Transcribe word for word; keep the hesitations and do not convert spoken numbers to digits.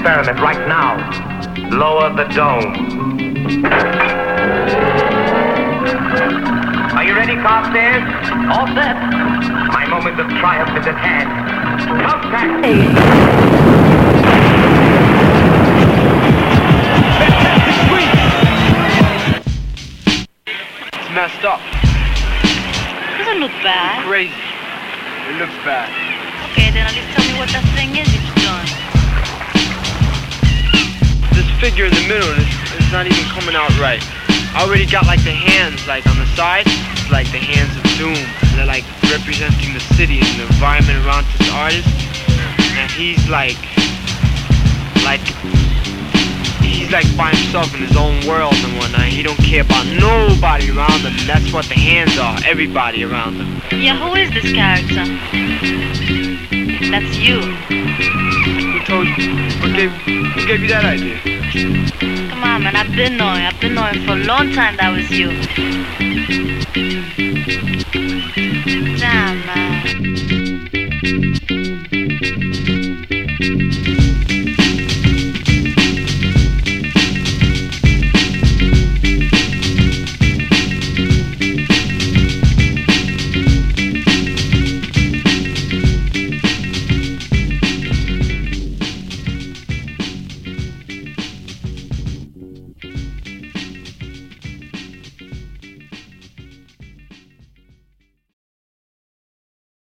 experiment right now. Lower the dome. Are you ready, Carstairs? All set. My moment of triumph is at hand. Contact! Fantastic squeeze! It's messed up. Doesn't look bad. Crazy. It looks bad. Okay, then at least tell me what that thing is you've done. This figure in the middle is, is not even coming out right. I already got like the hands like on the side. It's like the hands of doom. They're like representing the city and the environment around this artist. And he's like, like, he's like by himself in his own world and whatnot. He don't care about nobody around him. And that's what the hands are. Everybody around him. Yeah, who is this character? That's you. Who told you? Who gave, who gave you that idea? Come on, man, I've been knowing. I've been knowing for a long time that was you. Damn, man.